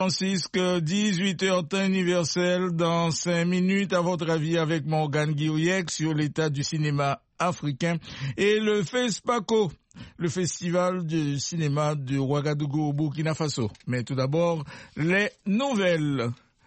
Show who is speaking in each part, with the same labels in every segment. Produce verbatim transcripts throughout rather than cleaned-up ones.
Speaker 1: Francisque, dix-huit heures temps universel dans cinq minutes. À votre avis avec Morgane Guiriec sur l'état du cinéma africain et le FESPACO, le festival du cinéma de Ouagadougou au Burkina Faso. Mais tout d'abord, les nouvelles.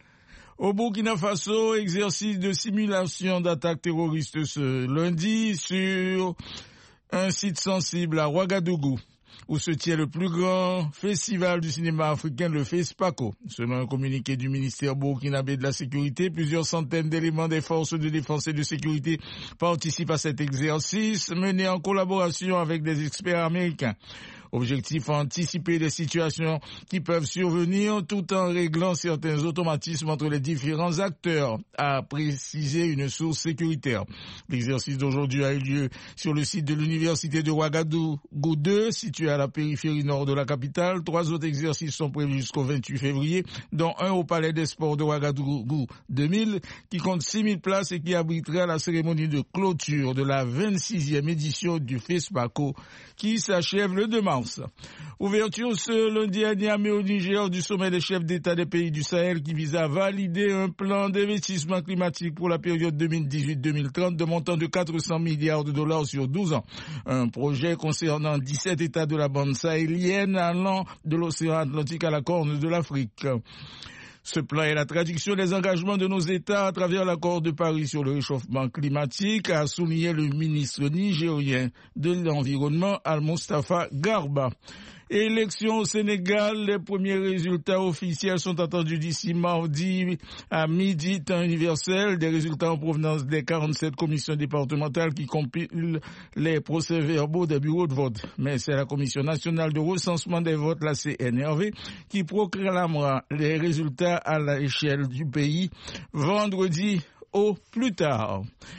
Speaker 1: Au Burkina Faso, exercice de simulation d'attaque terroriste ce lundi sur un site sensible à Ouagadougou, où se tient le plus grand festival du cinéma africain, le FESPACO. Selon un communiqué du ministère burkinabé de la Sécurité, plusieurs centaines d'éléments des forces de défense et de sécurité participent à cet exercice mené en collaboration avec des experts américains. Objectif, anticiper des situations qui peuvent survenir tout en réglant certains automatismes entre les différents acteurs, a précisé une source sécuritaire. L'exercice d'aujourd'hui a eu lieu sur le site de l'université de Ouagadougou deux, situé à la périphérie nord de la capitale. Trois autres exercices sont prévus jusqu'au vingt-huit février, dont un au Palais des Sports de Ouagadougou deux mille, qui compte six mille places et qui abritera la cérémonie de clôture de la vingt-sixième édition du FESPACO, qui s'achève le deux mars. Ouverture ce lundi à Niamey au Niger du sommet des chefs d'État des pays du Sahel qui vise à valider un plan d'investissement climatique pour la période deux mille dix-huit deux mille trente de montant de quatre cents milliards de dollars sur douze ans. Un projet concernant dix-sept États de la bande sahélienne allant de l'océan Atlantique à la Corne de l'Afrique. Ce plan est la traduction des engagements de nos États à travers l'accord de Paris sur le réchauffement climatique, a souligné le ministre nigérien de l'Environnement, Al-Mustafa Garba. Élections au Sénégal, les premiers résultats officiels sont attendus d'ici mardi à midi, temps universel. Des résultats en provenance des quarante-sept commissions départementales qui compilent les procès-verbaux des bureaux de vote. Mais c'est la Commission nationale de recensement des votes, la C N R V, qui proclamera les résultats à l'échelle du pays vendredi au plus tard.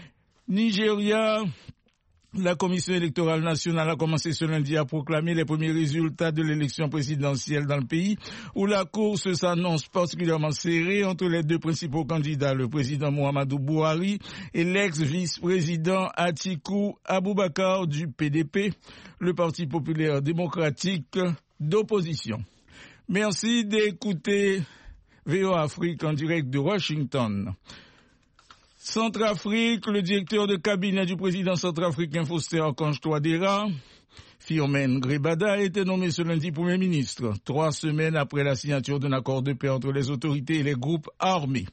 Speaker 1: Nigeria. La Commission électorale nationale a commencé ce lundi à proclamer les premiers résultats de l'élection présidentielle dans le pays, où la course s'annonce particulièrement serrée entre les deux principaux candidats, le président Muhammadu Buhari et l'ex-vice-président Atiku Abubakar du P D P, le Parti populaire démocratique d'opposition. Merci d'écouter V O Afrique en direct de Washington. Centrafrique, le directeur de cabinet du président centrafricain Faustin Archange Touadéra, Firmin Grebada, a été nommé ce lundi Premier ministre, trois semaines après la signature d'un accord de paix entre les autorités et les groupes armés.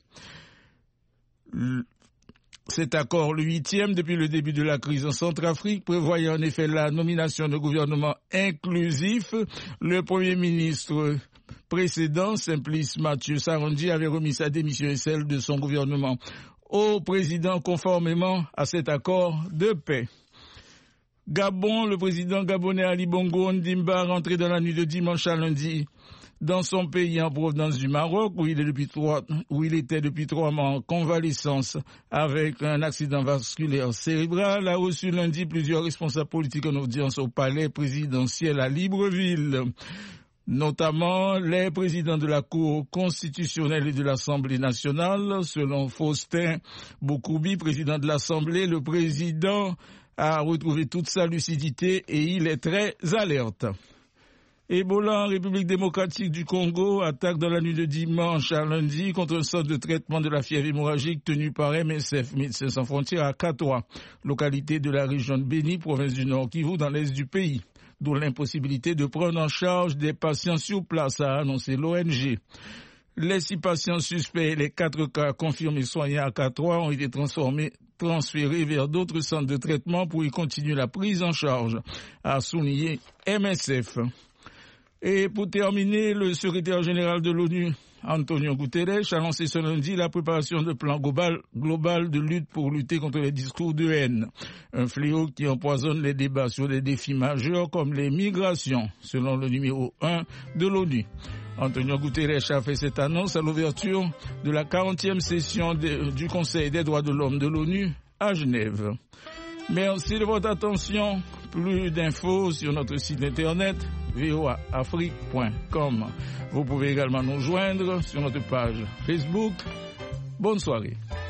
Speaker 1: Le... Cet accord, le huitième depuis le début de la crise en Centrafrique, prévoyait en effet la nomination de gouvernement inclusif. Le Premier ministre précédent, Simplice Mathieu Sarandi, avait remis sa démission et celle de son gouvernement au président conformément à cet accord de paix. Gabon, le président gabonais Ali Bongo Ondimba, rentré dans la nuit de dimanche à lundi dans son pays en provenance du Maroc, où il, est depuis trois, où il était depuis trois mois en convalescence avec un accident vasculaire cérébral, a reçu lundi plusieurs responsables politiques en audience au palais présidentiel à Libreville, notamment les présidents de la Cour constitutionnelle et de l'Assemblée nationale. Selon Faustin Boukoubi, président de l'Assemblée, le président a retrouvé toute sa lucidité et il est très alerte. Ebola en République démocratique du Congo, attaque dans la nuit de dimanche à lundi contre un centre de traitement de la fièvre hémorragique tenu par M S F, Médecins sans frontières, à Katoa, localité de la région de Béni, province du Nord Kivu, dans l'est du pays, d'où l'impossibilité de prendre en charge des patients sur place, a annoncé l'O N G. Les six patients suspects et les quatre cas confirmés soignés à Katoa ont été transformés, transférés vers d'autres centres de traitement pour y continuer la prise en charge, a souligné M S F. Et pour terminer, le secrétaire général de l'ONU, Antonio Guterres, a lancé ce lundi la préparation de plan global, global de lutte pour lutter contre les discours de haine. Un fléau qui empoisonne les débats sur des défis majeurs comme les migrations, selon le numéro un de l'ONU. Antonio Guterres a fait cette annonce à l'ouverture de la quarantième session de, du Conseil des droits de l'homme de l'ONU à Genève. Merci de votre attention. Plus d'infos sur notre site internet v o a afrique point com. Vous pouvez également nous joindre sur notre page Facebook. Bonne soirée.